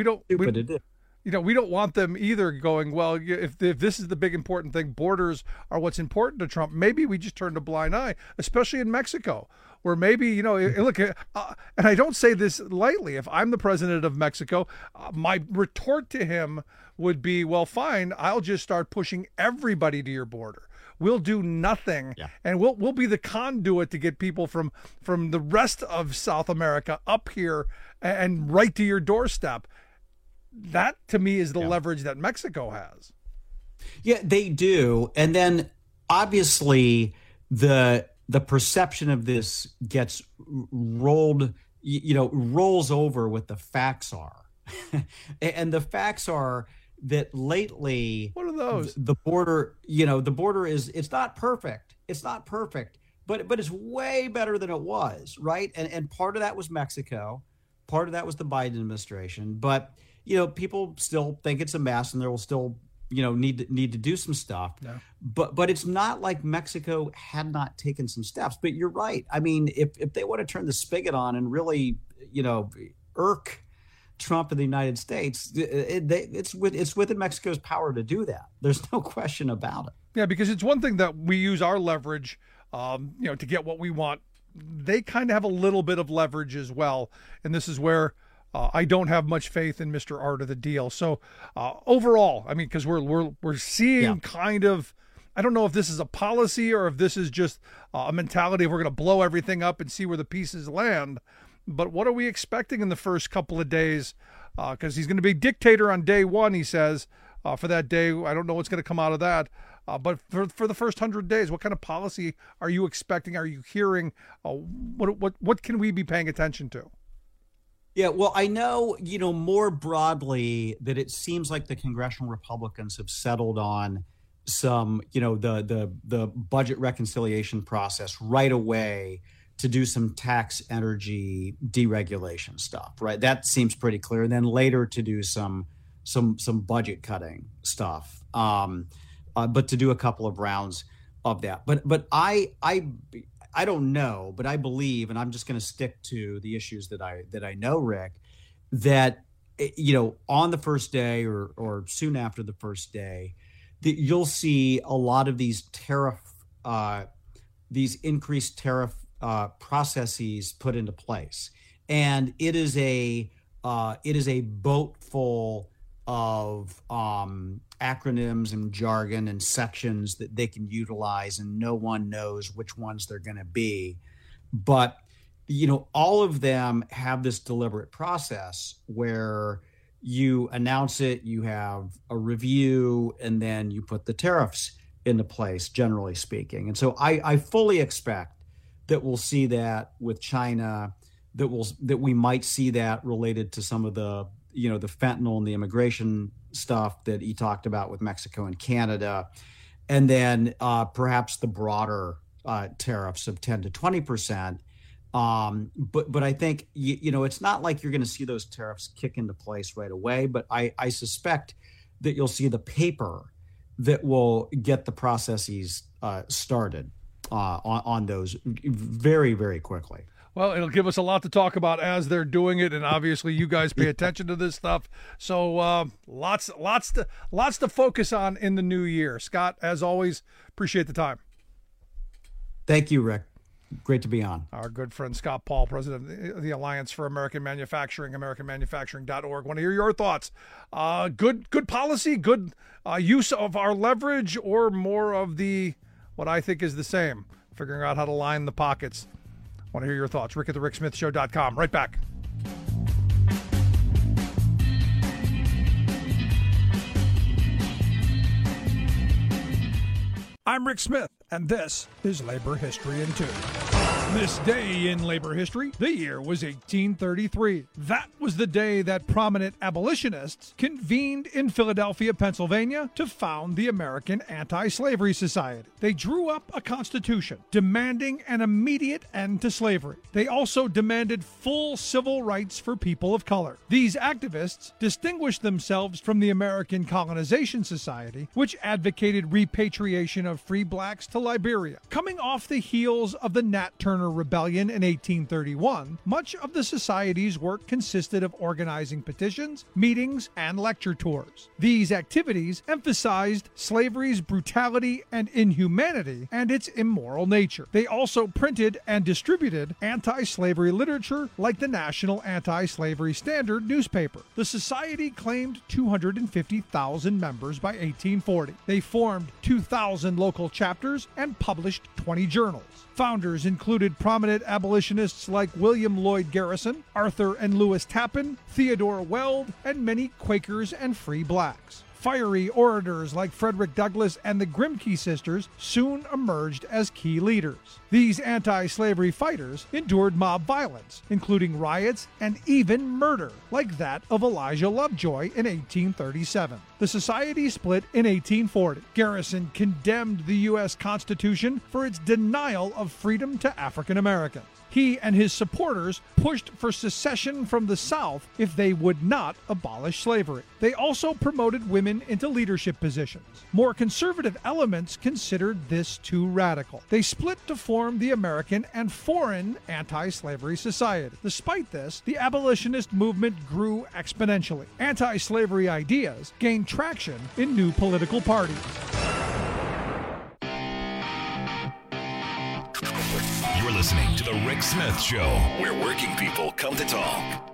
want them either going, well, if this is the big important thing, borders are what's important to Trump, maybe we just turned a blind eye, especially in Mexico, where maybe, look, and I don't say this lightly, if I'm the president of Mexico, my retort to him would be, well, fine, I'll just start pushing everybody to your border. We'll do nothing, and we'll be the conduit to get people from the rest of South America up here and right to your doorstep. That, to me, is the leverage that Mexico has. Yeah, they do. And then, obviously, the perception of this gets rolls over what the facts are. And the facts are that lately, what are those? The border, the border it's not perfect. It's not perfect, but it's way better than it was, right? And part of that was Mexico, part of that was the Biden administration. But people still think it's a mess, and there will still need to do some stuff. Yeah. But it's not like Mexico had not taken some steps. But you're right. I mean, if they want to turn the spigot on and really irk Trump in the United States, it's within Mexico's power to do that. There's no question about it. Yeah, because it's one thing that we use our leverage, to get what we want. They kind of have a little bit of leverage as well, and this is where I don't have much faith in Mr. Art of the deal. So overall, I mean, because we're seeing kind of, I don't know if this is a policy or if this is just a mentality of we're going to blow everything up and see where the pieces land. But what are we expecting in the first couple of days? Because he's going to be dictator on day one, he says. For that day, I don't know what's going to come out of that. But for the first 100 days, what kind of policy are you expecting? Are you hearing? What can we be paying attention to? Yeah, well, I know, more broadly that it seems like the congressional Republicans have settled on some, the budget reconciliation process right away to do some tax energy deregulation stuff, right? That seems pretty clear. And then later to do some budget cutting stuff, but to do a couple of rounds of that. But I don't know, but I believe, and I'm just going to stick to the issues that I know, Rick, that on the first day or soon after the first day, that you'll see a lot of these increased tariff processes put into place, and it is a boat full of acronyms and jargon and sections that they can utilize, and no one knows which ones they're going to be. But all of them have this deliberate process where you announce it, you have a review, and then you put the tariffs into place, generally speaking. And so I fully expect that we'll see that with China, that we might see that related to some of the fentanyl and the immigration stuff that he talked about with Mexico and Canada, and then perhaps the broader tariffs of 10 to 20%. But I think it's not like you're going to see those tariffs kick into place right away. But I suspect that you'll see the paper that will get the processes started on those very, very quickly. Well, it'll give us a lot to talk about as they're doing it, and obviously you guys pay attention to this stuff. So lots to focus on in the new year. Scott, as always, appreciate the time. Thank you, Rick. Great to be on. Our good friend Scott Paul, president of the Alliance for American Manufacturing, AmericanManufacturing.org. Want to hear your thoughts? Good policy, good use of our leverage, or more of the what I think is the same, figuring out how to line the pockets. Want to hear your thoughts? Rick at the RickSmithShow.com. Right back. I'm Rick Smith, and this is Labor History in 2. This day in labor history, the year was 1833. That was the day that prominent abolitionists convened in Philadelphia, Pennsylvania, to found the American Anti-Slavery Society. They drew up a constitution demanding an immediate end to slavery. They also demanded full civil rights for people of color. These activists distinguished themselves from the American Colonization Society, which advocated repatriation of free blacks to Liberia. Coming off the heels of the Nat Turner Rebellion in 1831, much of the society's work consisted of organizing petitions, meetings, and lecture tours. These activities emphasized slavery's brutality and inhumanity and its immoral nature. They also printed and distributed anti-slavery literature like the National Anti-Slavery Standard newspaper. The society claimed 250,000 members by 1840. They formed 2,000 local chapters and published 20 journals. Founders included prominent abolitionists like William Lloyd Garrison, Arthur and Lewis Tappan, Theodore Weld, and many Quakers and free blacks. Fiery orators like Frederick Douglass and the Grimke sisters soon emerged as key leaders. These anti-slavery fighters endured mob violence, including riots and even murder, like that of Elijah Lovejoy in 1837. The society split in 1840. Garrison condemned the U.S. Constitution for its denial of freedom to African Americans. He and his supporters pushed for secession from the South if they would not abolish slavery. They also promoted women into leadership positions. More conservative elements considered this too radical. They split to form the American and Foreign Anti-Slavery Society. Despite this, the abolitionist movement grew exponentially. Anti-slavery ideas gained traction in new political parties. You're listening to The Rick Smith Show, where working people come to talk.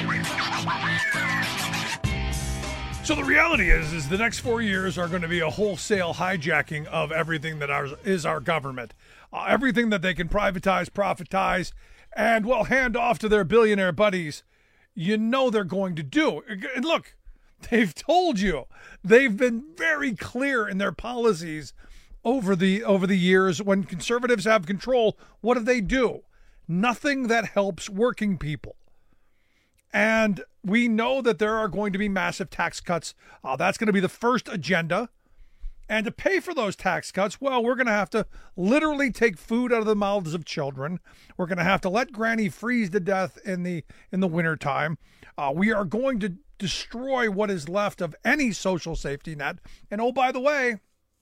So the reality is the next 4 years are going to be a wholesale hijacking of everything that is our government. Everything that they can privatize, profitize, and, well, hand off to their billionaire buddies, you know they're going to do. And look, they've told you. They've been very clear in their policies over the years. When conservatives have control, what do? Nothing that helps working people. And we know that there are going to be massive tax cuts. That's going to be the first agenda. And to pay for those tax cuts, well, we're going to have to literally take food out of the mouths of children. We're going to have to let Granny freeze to death in the wintertime. We are going to destroy what is left of any social safety net. And oh, by the way,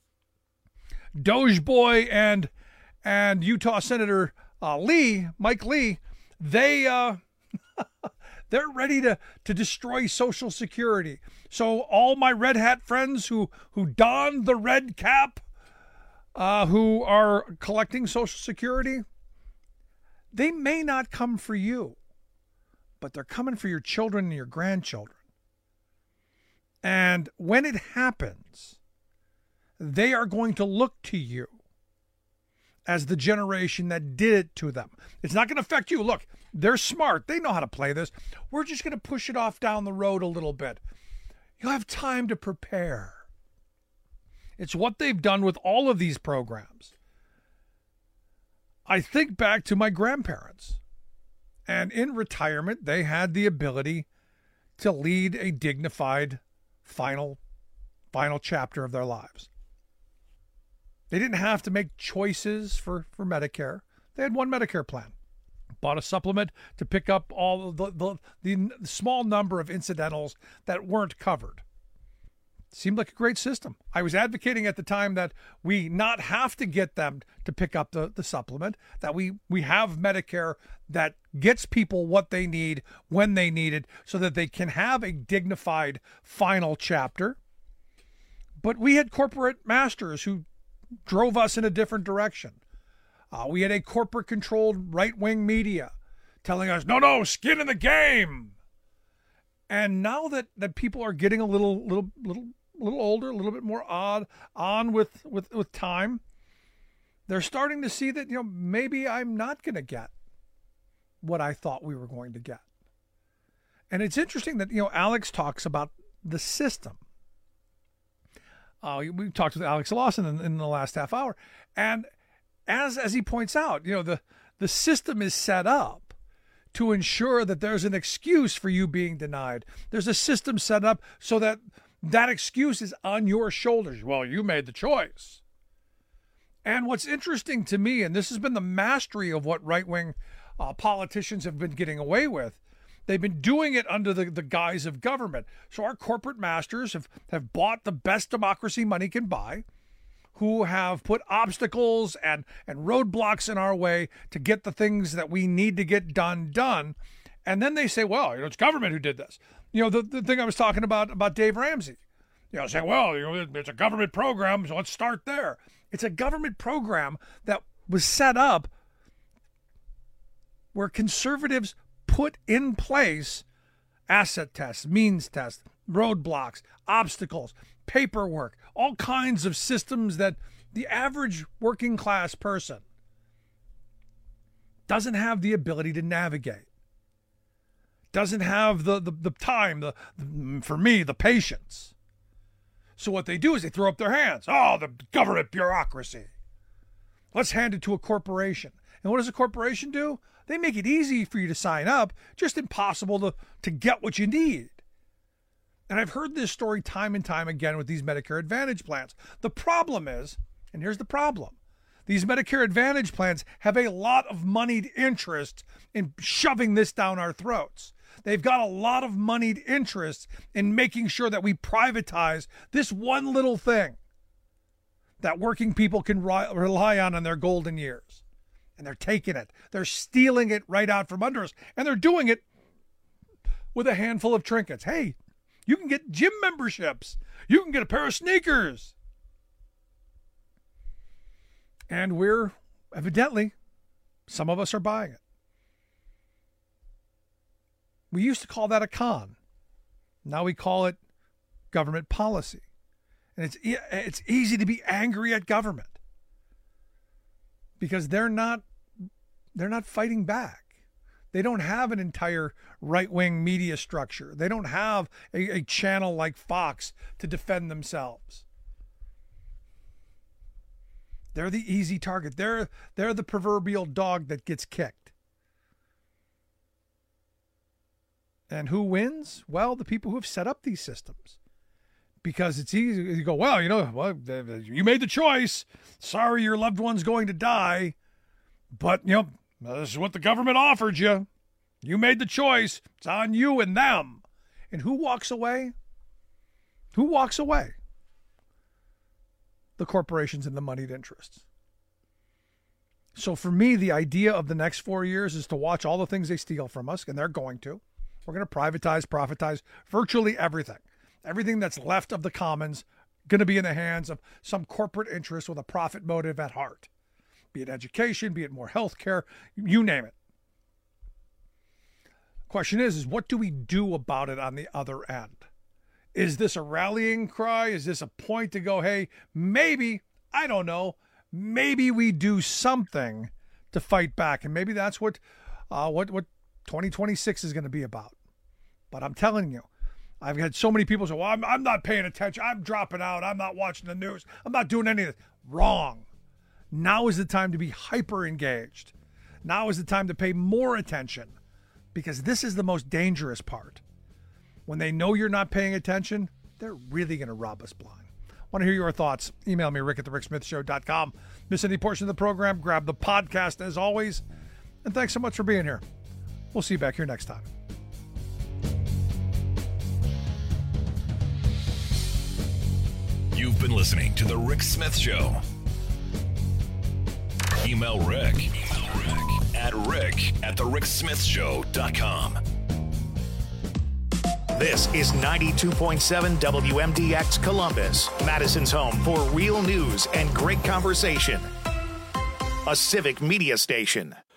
Doge Boy and Utah Senator Mike Lee, they're ready to destroy Social Security. So all my red hat friends who don the red cap, who are collecting Social Security, they may not come for you, but they're coming for your children and your grandchildren. And when it happens, they are going to look to you as the generation that did it to them. It's not going to affect you. Look, they're smart. They know how to play this. We're just going to push it off down the road a little bit. You'll have time to prepare. It's what they've done with all of these programs. I think back to my grandparents. And in retirement, they had the ability to lead a dignified final chapter of their lives. They didn't have to make choices for Medicare. They had one Medicare plan. Bought a supplement to pick up all of the small number of incidentals that weren't covered. Seemed like a great system. I was advocating at the time that we not have to get them to pick up the supplement, that we have Medicare that gets people what they need when they need it so that they can have a dignified final chapter. But we had corporate masters who drove us in a different direction. We had a corporate-controlled right-wing media telling us, no, skin in the game. And now that people are getting a little older, a little bit more on with time, they're starting to see that, maybe I'm not going to get what I thought we were going to get. And it's interesting that, Alex talks about the system. We talked with Alex Lawson in the last half hour. And as he points out, the system is set up to ensure that there's an excuse for you being denied. There's a system set up so that excuse is on your shoulders. Well, you made the choice. And what's interesting to me, and this has been the mastery of what right-wing politicians have been getting away with, they've been doing it under the guise of government. So our corporate masters have bought the best democracy money can buy, who have put obstacles and roadblocks in our way to get the things that we need to get done. And then they say, well, it's government who did this. The thing I was talking about Dave Ramsey, saying, well, it's a government program, so let's start there. It's a government program that was set up where conservatives put in place asset tests, means tests, roadblocks, obstacles, paperwork, all kinds of systems that the average working class person doesn't have the ability to navigate, doesn't have the time, for me, the patience. So what they do is they throw up their hands. Oh, the government bureaucracy. Let's hand it to a corporation. And what does a corporation do? They make it easy for you to sign up, just impossible to get what you need. And I've heard this story time and time again with these Medicare Advantage plans. The problem is, and here's the problem, these Medicare Advantage plans have a lot of moneyed interest in shoving this down our throats. They've got a lot of moneyed interest in making sure that we privatize this one little thing that working people can rely on in their golden years. And they're taking it. They're stealing it right out from under us. And they're doing it with a handful of trinkets. Hey, you can get gym memberships. You can get a pair of sneakers. And we're, evidently, some of us are buying it. We used to call that a con. Now we call it government policy. And it's easy to be angry at government because they're not fighting back. They don't have an entire right-wing media structure. They don't have a channel like Fox to defend themselves. They're the easy target. They're the proverbial dog that gets kicked. And who wins? Well, the people who have set up these systems. Because it's easy. You go, well, you made the choice. Sorry, your loved one's going to die. But, this is what the government offered you. You made the choice. It's on you and them. And who walks away? Who walks away? The corporations and the moneyed interests. So for me, the idea of the next 4 years is to watch all the things they steal from us, and they're going to. We're going to privatize, profitize virtually everything. Everything that's left of the commons going to be in the hands of some corporate interest with a profit motive at heart. Be it education, be it more health care, you name it. Question is what do we do about it on the other end? Is this a rallying cry? Is this a point to go, hey, maybe, I don't know, maybe we do something to fight back? And maybe that's what 2026 is going to be about. But I'm telling you, I've had so many people say, well, I'm not paying attention. I'm dropping out. I'm not watching the news. I'm not doing any of this. Wrong. Now is the time to be hyper engaged. Now is the time to pay more attention, because this is the most dangerous part. When they know you're not paying attention, they're really going to rob us blind. Want to hear your thoughts? Email me, rick@thericksmithshow.com. Miss any portion of the program, grab the podcast as always. And thanks so much for being here. We'll see you back here next time. You've been listening to The Rick Smith Show. Email Rick at rick@thericksmithshow.com. This is 92.7 WMDX Columbus, Madison's home for real news and great conversation. A Civic Media station.